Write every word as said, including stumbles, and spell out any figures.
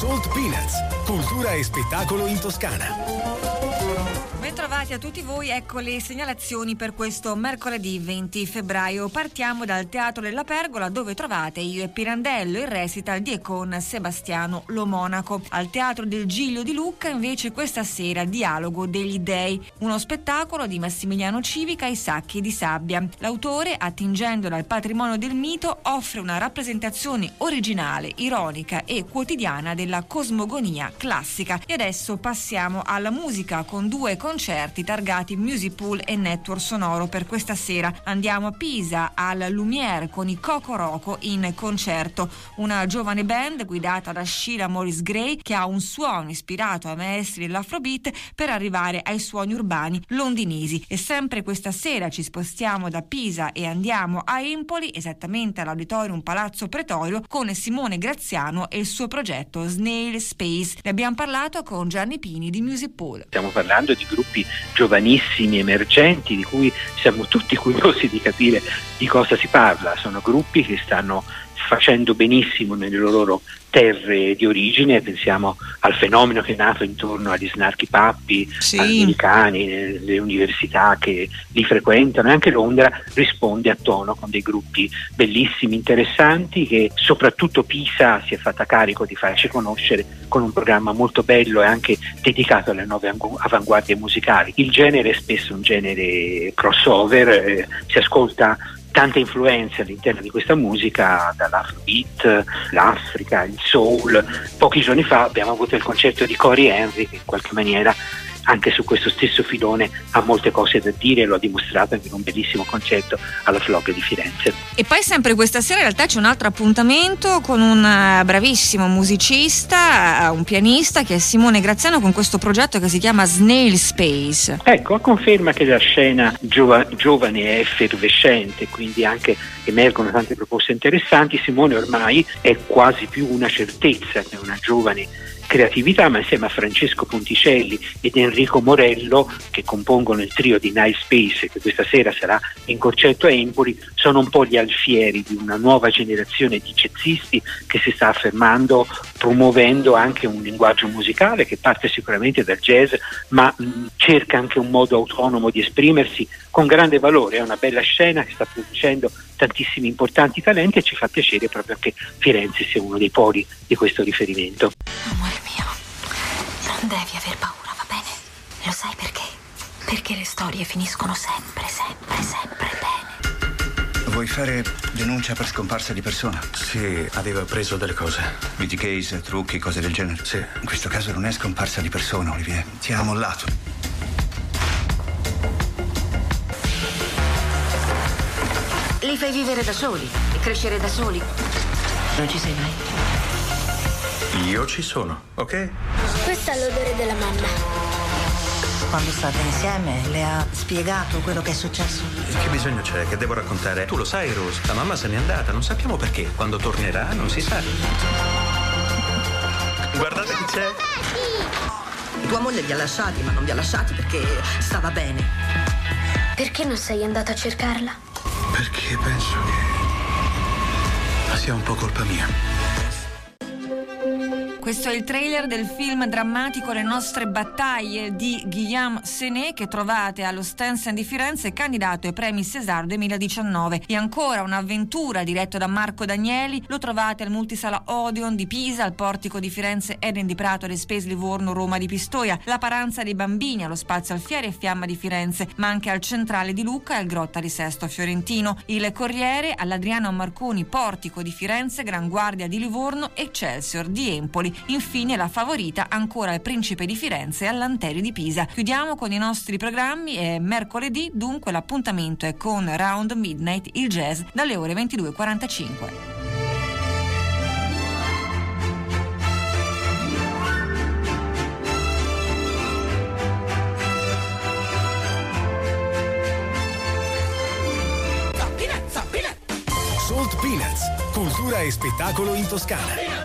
Salt Peanuts, cultura e spettacolo in Toscana. Bentrovati a tutti voi, ecco le segnalazioni per questo mercoledì venti febbraio. Partiamo dal Teatro della Pergola, dove trovate Io e Pirandello, il recital di e con Sebastiano Lo Monaco. Al Teatro del Giglio di Lucca invece questa sera Dialogo degli Dei, uno spettacolo di Massimiliano Civica, I Sacchi di Sabbia. L'autore, attingendo dal patrimonio del mito, offre una rappresentazione originale, ironica e quotidiana della cosmogonia classica. E adesso passiamo alla musica con due concerti targati Music Pool e Network Sonoro per questa sera. Andiamo a Pisa al Lumière con i Coco Roco in concerto, una giovane band guidata da Sheila Morris Gray che ha un suono ispirato ai maestri dell'Afrobeat per arrivare ai suoni urbani londinesi. E sempre questa sera ci spostiamo da Pisa e andiamo a Empoli, esattamente all'Auditorium Palazzo Pretorio, con Simone Graziano e il suo progetto Snail Space. Ne abbiamo parlato con Gianni Pini di Music Pool. Stiamo parlando di gruppi giovanissimi, emergenti, di cui siamo tutti curiosi di capire di cosa si parla. Sono gruppi che stanno facendo benissimo nelle loro terre di origine. Pensiamo al fenomeno che è nato intorno agli Snarky Puppy, sì, americani, le università che li frequentano, e anche Londra risponde a tono con dei gruppi bellissimi, interessanti, che soprattutto Pisa si è fatta carico di farci conoscere con un programma molto bello e anche dedicato alle nuove avanguardie musicali. Il genere è spesso un genere crossover, eh, si ascolta tante influenze all'interno di questa musica, dall'Afrobeat, l'Africa, il soul. Pochi giorni fa abbiamo avuto il concerto di Cory Henry, che in qualche maniera anche su questo stesso filone ha molte cose da dire, lo ha dimostrato anche in un bellissimo concerto alla Flog di Firenze. E poi sempre questa sera in realtà c'è un altro appuntamento con un bravissimo musicista, un pianista, che è Simone Graziano, con questo progetto che si chiama Snail Space. Ecco, a conferma che la scena giova- giovane è effervescente, quindi anche emergono tante proposte interessanti. Simone ormai è quasi più una certezza che una giovane creatività, ma insieme a Francesco Ponticelli ed Enrico Morello, che compongono il trio di Night Space, che questa sera sarà in concerto a Empoli, sono un po' gli alfieri di una nuova generazione di jazzisti che si sta affermando, promuovendo anche un linguaggio musicale che parte sicuramente dal jazz, ma mh, cerca anche un modo autonomo di esprimersi con grande valore. È una bella scena che sta producendo tantissimi importanti talenti e ci fa piacere proprio che Firenze sia uno dei poli di questo riferimento. Amore mio, non devi aver paura, va bene? Lo sai perché? Perché le storie finiscono sempre, sempre, sempre bene. Vuoi fare denuncia per scomparsa di persona? Sì, aveva preso delle cose. B T case, trucchi, cose del genere? Sì. In questo caso non è scomparsa di persona, Olivier. Ti ha mollato. Li fai vivere da soli e crescere da soli. Non ci sei mai. Io ci sono, ok? Questo è l'odore della mamma. Quando state insieme le ha spiegato quello che è successo? Che bisogno c'è? Che devo raccontare? Tu lo sai, Rose, la mamma se n'è andata, non sappiamo perché. Quando tornerà non si sa. Guardate chi c'è. Tua moglie vi ha lasciati, ma non vi ha lasciati perché stava bene. Perché non sei andata a cercarla? Perché penso che sia un po' colpa mia. Questo è il trailer del film drammatico Le nostre battaglie di Guillaume Senet, che trovate allo Stand di Firenze, candidato ai premi César duemiladiciannove. E ancora un'avventura diretto da Marco Danieli, lo trovate al Multisala Odeon di Pisa, al Portico di Firenze Eden di Prato, alle Space Livorno, Roma di Pistoia, La Paranza dei Bambini allo Spazio Alfieri e Fiamma di Firenze, ma anche al Centrale di Lucca e al Grotta di Sesto Fiorentino. Il Corriere all'Adriano Marconi, Portico di Firenze, Gran Guardia di Livorno, Excelsior di Empoli. Infine la favorita ancora al Principe di Firenze e all'Anteri di Pisa. Chiudiamo con i nostri programmi. È mercoledì, dunque l'appuntamento è con Round Midnight, il jazz, dalle ore ventidue e quarantacinque. Salt Peanuts, cultura e spettacolo in Toscana.